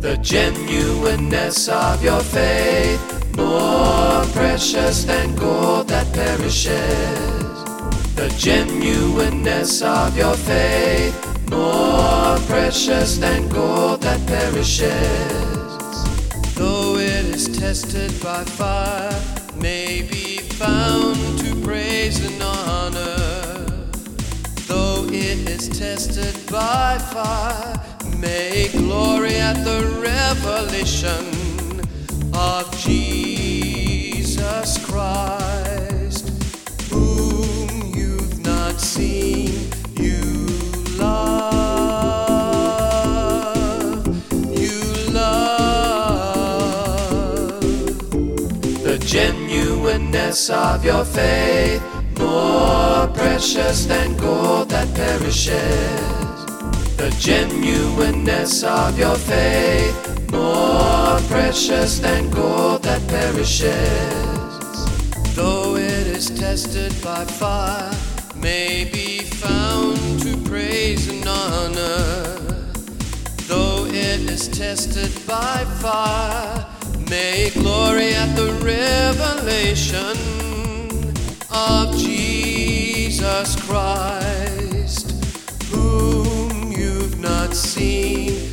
The genuineness of your faith, more precious than gold that perishes. The genuineness of your faith, more precious than gold that perishes. Though it is tested by fire, may be found to praise and honor. Though it is tested by fire, may glory at the revelation of Jesus Christ, whom you've not seen, you love, you love. The genuineness of your faith, more precious than gold that perishes. The genuineness of your faith, more precious than gold that perishes. Though it is tested by fire, may be found to praise and honor. Though it is tested by fire, may glory at the revelation of Jesus Christ, whom you've not seen,